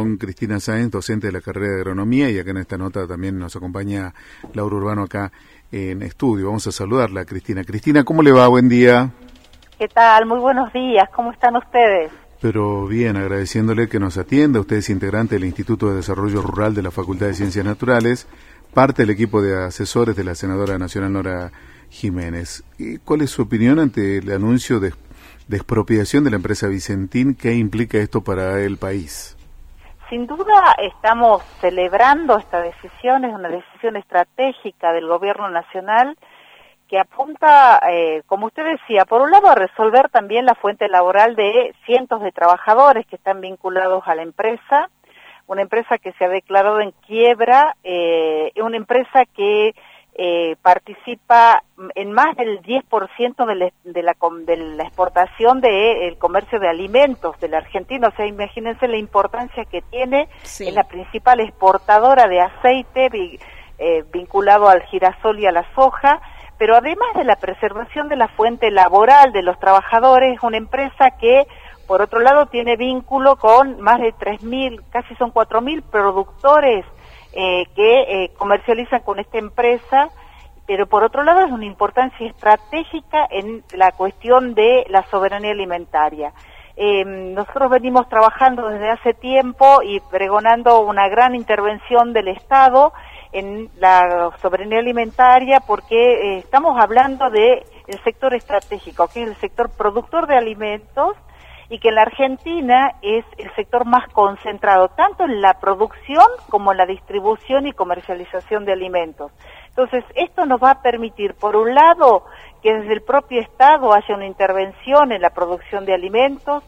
con Cristina Sáenz, docente de la carrera de Agronomía, y acá en esta nota también nos acompaña Laura Urbano acá en estudio. Vamos a saludarla, Cristina. Cristina, ¿cómo le va? Buen día. ¿Qué tal? Muy buenos días. ¿Cómo están ustedes? Pero bien, agradeciéndole que nos atienda. Usted es integrante del Instituto de Desarrollo Rural de la Facultad de Ciencias Naturales, parte del equipo de asesores de la senadora nacional Nora Jiménez. ¿Cuál es su opinión ante el anuncio de expropiación de la empresa Vicentín? ¿Qué implica esto para el país? Sin duda estamos celebrando esta decisión, es una decisión estratégica del gobierno nacional que apunta, como usted decía, por un lado a resolver también la fuente laboral de cientos de trabajadores que están vinculados a la empresa, una empresa que se ha declarado en quiebra, una empresa que participa en más del 10% de la exportación del comercio de alimentos de la Argentina. O sea, imagínense la importancia que tiene. Sí. Es la principal exportadora de aceite vinculado al girasol y a la soja, pero además de la preservación de la fuente laboral de los trabajadores, es una empresa que, por otro lado, tiene vínculo con más de 3.000, casi son 4.000 productores que comercializan con esta empresa, pero por otro lado es una importancia estratégica en la cuestión de la soberanía alimentaria. Nosotros venimos trabajando desde hace tiempo y pregonando una gran intervención del Estado en la soberanía alimentaria porque estamos hablando de el sector estratégico, que es el sector productor de alimentos, y que en la Argentina es el sector más concentrado, tanto en la producción como en la distribución y comercialización de alimentos. Entonces, esto nos va a permitir, por un lado, que desde el propio Estado haya una intervención en la producción de alimentos.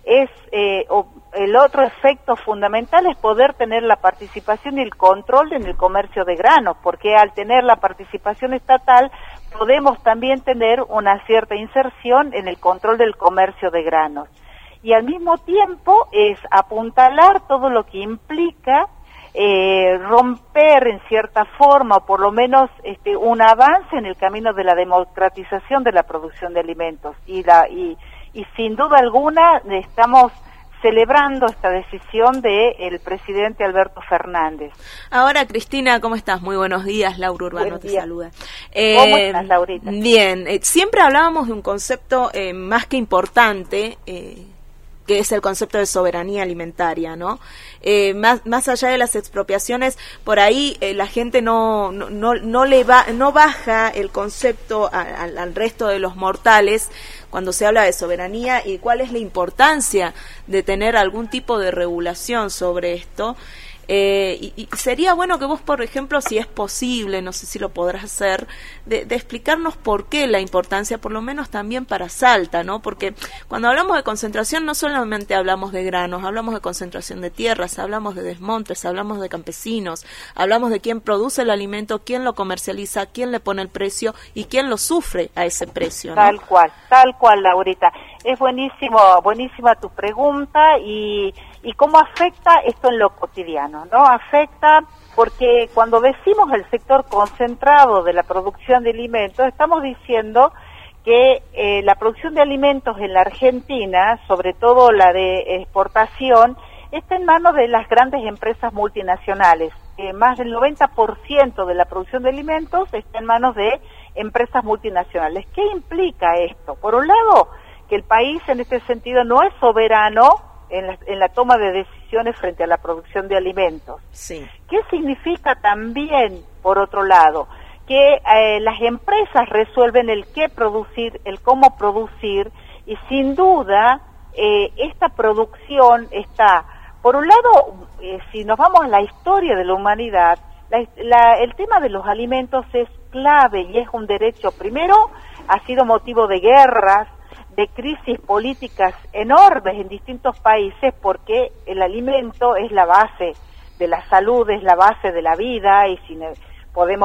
El otro efecto fundamental es poder tener la participación y el control en el comercio de granos, porque al tener la participación estatal podemos también tener una cierta inserción en el control del comercio de granos. Y al mismo tiempo es apuntalar todo lo que implica romper en cierta forma, o por lo menos un avance en el camino de la democratización de la producción de alimentos. Y sin duda alguna estamos celebrando esta decisión del presidente Alberto Fernández. Ahora, Cristina, ¿cómo estás? Muy buenos días, Laura Urbano te saluda. ¿Cómo estás, Laurita? Bien, siempre hablábamos de un concepto más que importante, que es el concepto de soberanía alimentaria, ¿no? Más allá de las expropiaciones, por ahí la gente no baja el concepto al resto de los mortales cuando se habla de soberanía y cuál es la importancia de tener algún tipo de regulación sobre esto. Y sería bueno que vos, por ejemplo, si es posible, no sé si lo podrás hacer, de explicarnos por qué la importancia, por lo menos también para Salta, ¿no? Porque cuando hablamos de concentración no solamente hablamos de granos, hablamos de concentración de tierras, hablamos de desmontes, hablamos de campesinos, hablamos de quién produce el alimento, quién lo comercializa, quién le pone el precio y quién lo sufre a ese precio, ¿no? Tal cual, Laurita. Es buenísima tu pregunta y cómo afecta esto en lo cotidiano, ¿no? Afecta porque cuando decimos el sector concentrado de la producción de alimentos, estamos diciendo que la producción de alimentos en la Argentina, sobre todo la de exportación, está en manos de las grandes empresas multinacionales. Más del 90% de la producción de alimentos está en manos de empresas multinacionales. ¿Qué implica esto? Por un lado, que el país en este sentido no es soberano en la toma de decisiones frente a la producción de alimentos. Sí. ¿Qué significa también, por otro lado? Que las empresas resuelven el qué producir, el cómo producir, y sin duda esta producción está, por un lado, si nos vamos a la historia de la humanidad, el tema de los alimentos es clave y es un derecho. Primero, ha sido motivo de guerras, de crisis políticas enormes en distintos países, porque el alimento es la base de la salud, es la base de la vida, y si podemos,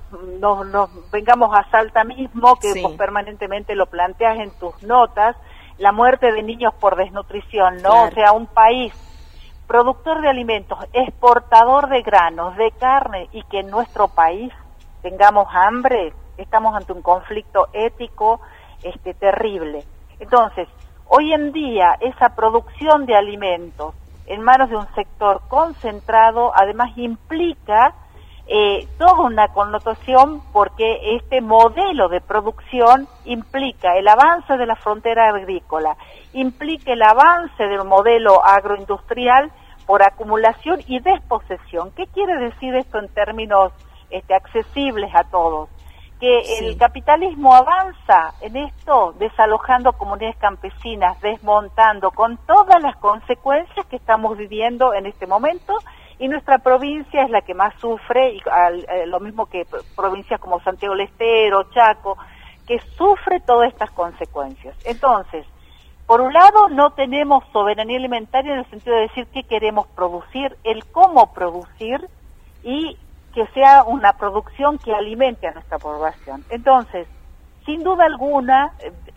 nos vengamos a Salta mismo, que sí, vos permanentemente lo planteas en tus notas, la muerte de niños por desnutrición, ¿no? Claro. O sea, un país productor de alimentos, exportador de granos, de carne, y que en nuestro país tengamos hambre, estamos ante un conflicto ético terrible. Entonces, hoy en día esa producción de alimentos en manos de un sector concentrado, además implica toda una connotación, porque este modelo de producción implica el avance de la frontera agrícola, implica el avance del modelo agroindustrial por acumulación y desposesión. ¿Qué quiere decir esto en términos accesibles a todos? Que el capitalismo avanza en esto desalojando comunidades campesinas, desmontando, con todas las consecuencias que estamos viviendo en este momento, y nuestra provincia es la que más sufre, y lo mismo que provincias como Santiago del Estero, Chaco, que sufre todas estas consecuencias. Entonces, por un lado, no tenemos soberanía alimentaria en el sentido de decir qué queremos producir, el cómo producir, y que sea una producción que alimente a nuestra población. Entonces, sin duda alguna,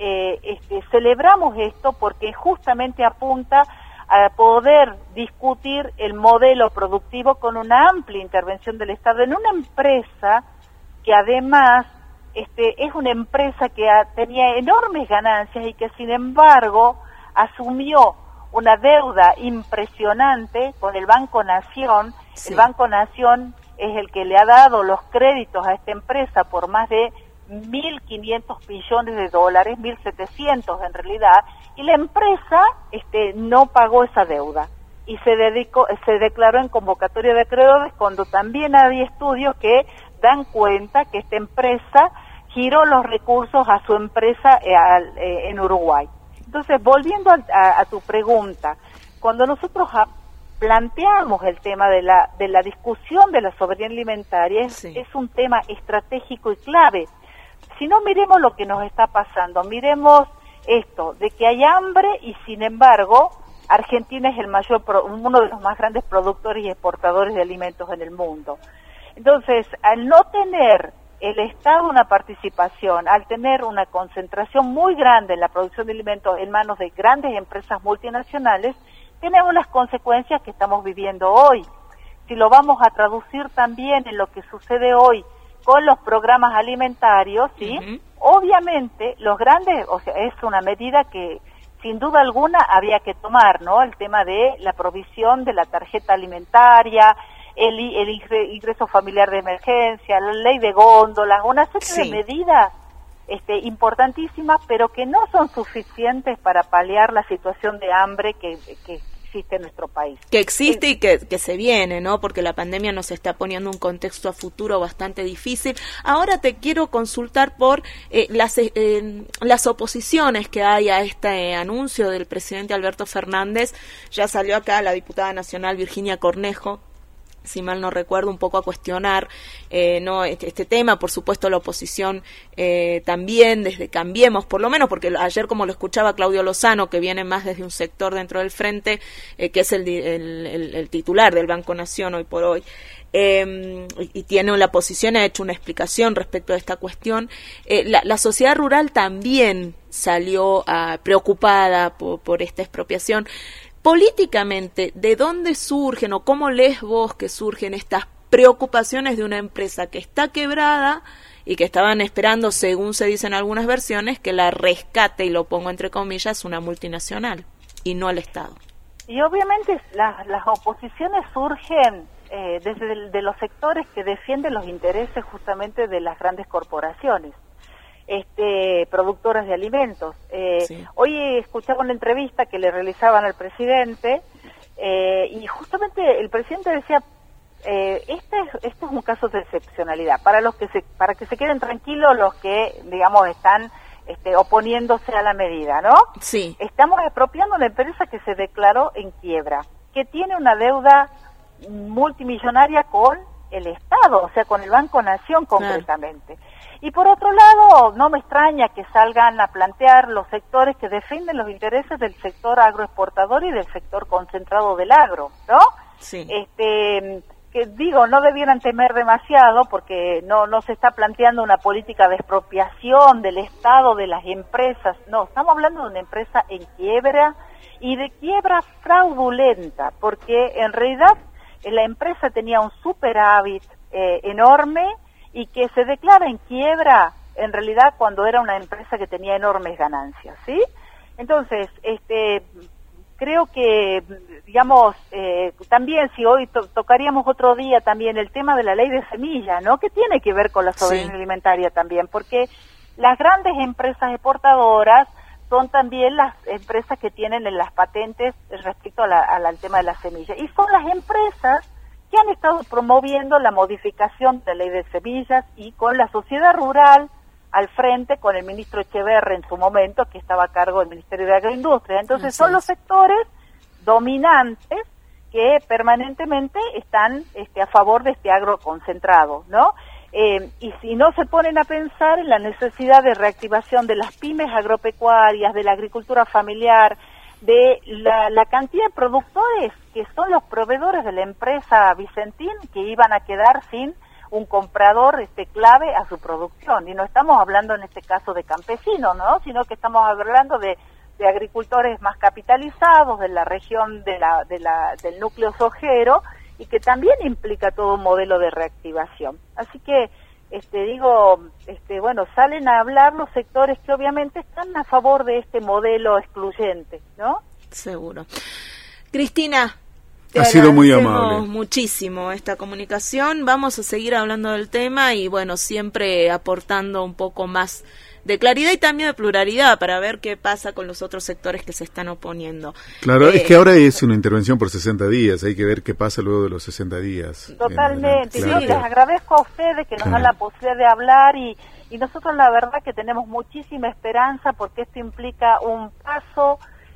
celebramos esto porque justamente apunta a poder discutir el modelo productivo con una amplia intervención del Estado en una empresa que además es una empresa que tenía enormes ganancias y que sin embargo asumió una deuda impresionante con el Banco Nación. Sí. El Banco Nación es el que le ha dado los créditos a esta empresa por más de 1.500 billones de dólares, 1.700 en realidad, y la empresa no pagó esa deuda y se declaró en convocatoria de acreedores, cuando también había estudios que dan cuenta que esta empresa giró los recursos a su empresa en Uruguay. Entonces, volviendo a tu pregunta, cuando nosotros planteamos el tema de la discusión de la soberanía alimentaria, es un tema estratégico y clave. Si no, miremos lo que nos está pasando, miremos esto, de que hay hambre y sin embargo Argentina es uno de los más grandes productores y exportadores de alimentos en el mundo. Entonces, al no tener el Estado una participación, al tener una concentración muy grande en la producción de alimentos en manos de grandes empresas multinacionales, tenemos las consecuencias que estamos viviendo hoy. Si lo vamos a traducir también en lo que sucede hoy con los programas alimentarios, ¿sí? Obviamente, los grandes, es una medida que sin duda alguna había que tomar, ¿no? El tema de la provisión de la tarjeta alimentaria, el ingreso familiar de emergencia, la ley de góndolas, una serie de medidas importantísimas, pero que no son suficientes para paliar la situación de hambre que existe en nuestro país. Que existe y que se viene, ¿no? Porque la pandemia nos está poniendo un contexto a futuro bastante difícil. Ahora te quiero consultar por las oposiciones que hay a este anuncio del presidente Alberto Fernández. Ya salió acá la diputada nacional Virginia Cornejo, si mal no recuerdo, un poco a cuestionar este tema. Por supuesto, la oposición también, desde Cambiemos, por lo menos, porque ayer, como lo escuchaba Claudio Lozano, que viene más desde un sector dentro del frente, que es el titular del Banco Nación hoy por hoy, y tiene la posición, ha hecho una explicación respecto a esta cuestión. La sociedad rural también salió preocupada por esta expropiación. Políticamente, ¿de dónde surgen o cómo lees vos que surgen estas preocupaciones de una empresa que está quebrada y que estaban esperando, según se dice en algunas versiones, que la rescate, y lo pongo entre comillas, una multinacional y no el Estado? Y obviamente las oposiciones surgen desde los sectores que defienden los intereses justamente de las grandes corporaciones. Productoras de alimentos. Hoy escuchaba una entrevista que le realizaban al presidente y justamente el presidente decía, este es un caso de excepcionalidad, para que se queden tranquilos los que, digamos, están oponiéndose a la medida, ¿no? Sí. Estamos expropiando una empresa que se declaró en quiebra, que tiene una deuda multimillonaria con el Estado, o sea, con el Banco Nación concretamente. Claro. Y por otro lado, no me extraña que salgan a plantear los sectores que defienden los intereses del sector agroexportador y del sector concentrado del agro, ¿no? Sí. Que digo, no debieran temer demasiado porque no se está planteando una política de expropiación del Estado, de las empresas. No, estamos hablando de una empresa en quiebra y de quiebra fraudulenta, porque en realidad la empresa tenía un superávit enorme y que se declara en quiebra en realidad cuando era una empresa que tenía enormes ganancias, ¿sí? Entonces, creo que, digamos, también si hoy tocaríamos otro día también el tema de la ley de semillas, ¿no? Que tiene que ver con la soberanía alimentaria también, porque las grandes empresas exportadoras son también las empresas que tienen en las patentes respecto al tema de las semillas. Y son las empresas que han estado promoviendo la modificación de la ley de semillas y con la sociedad rural al frente, con el ministro Echeverri en su momento, que estaba a cargo del Ministerio de Agroindustria. Entonces son los sectores dominantes que permanentemente están a favor de este agro concentrado, ¿no? Y si no se ponen a pensar en la necesidad de reactivación de las pymes agropecuarias, de la agricultura familiar, de la cantidad de productores que son los proveedores de la empresa Vicentín, que iban a quedar sin un comprador clave a su producción. Y no estamos hablando en este caso de campesinos, ¿no? Sino que estamos hablando de agricultores más capitalizados de la región del núcleo sojero, y que también implica todo un modelo de reactivación. Así que, bueno, salen a hablar los sectores que obviamente están a favor de este modelo excluyente, ¿no? Seguro. Cristina, ha sido muy amable. Muchísimo esta comunicación. Vamos a seguir hablando del tema y, bueno, siempre aportando un poco más de claridad y también de pluralidad para ver qué pasa con los otros sectores que se están oponiendo. Claro, es que ahora es una intervención por 60 días, hay que ver qué pasa luego de los 60 días. Totalmente, claro. Yo les agradezco a ustedes que nos dan la posibilidad de hablar y nosotros la verdad que tenemos muchísima esperanza porque esto implica un paso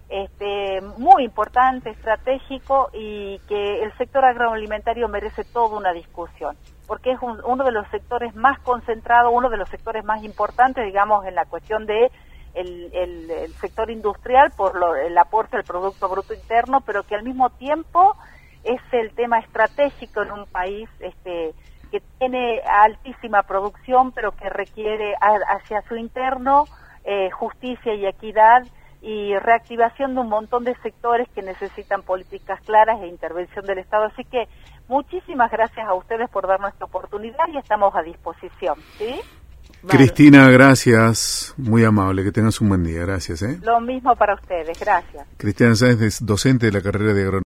muy importante, estratégico, y que el sector agroalimentario merece toda una discusión, porque es uno de los sectores más concentrados, uno de los sectores más importantes, digamos, en la cuestión de el sector industrial por el aporte del Producto Bruto Interno, pero que al mismo tiempo es el tema estratégico en un país que tiene altísima producción, pero que requiere hacia su interno justicia y equidad y reactivación de un montón de sectores que necesitan políticas claras e intervención del Estado. Así que muchísimas gracias a ustedes por darnos esta oportunidad y estamos a disposición, ¿sí? Vale. Cristina, gracias, muy amable, que tengas un buen día, gracias. Lo mismo para ustedes, gracias. Cristina Sáenz es docente de la carrera de agronomía.